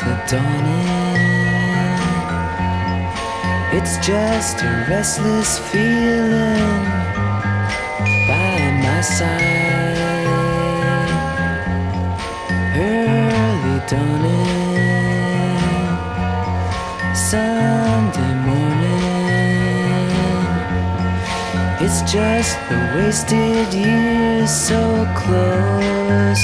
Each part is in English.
the dawning. It's just a restless feeling by my side. Early dawning, Sunday morning. It's just the wasted years so close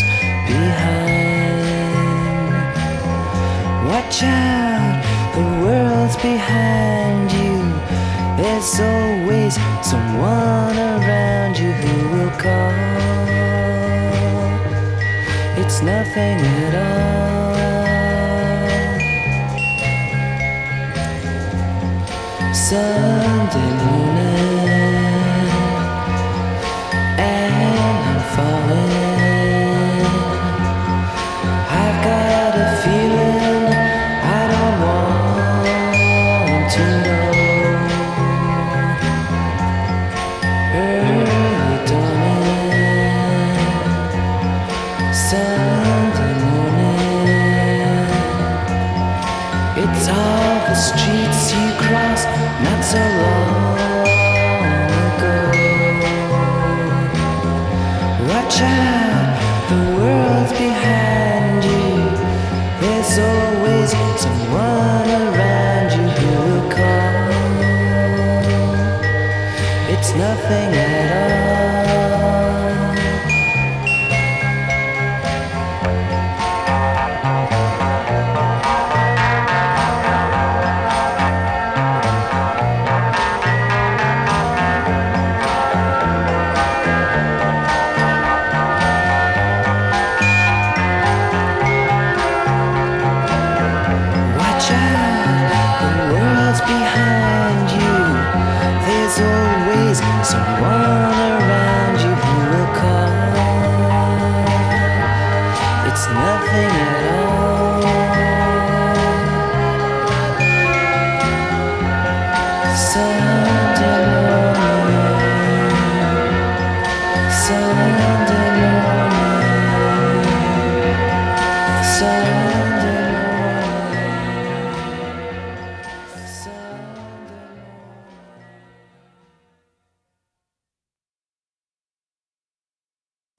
behind. Watch out, the world's behind you. There's always someone around you who will call. It's nothing at all. Sunday morning, and I'm falling. I've got a feeling I don't want to know. Early dawning, Sunday morning. It's all the streets you crossed not so long ago. Watch out, the world's behind you. There's always someone around you who will call. It's nothing at all. Watch out, the world's behind you. There's always someone around you who will call. It's nothing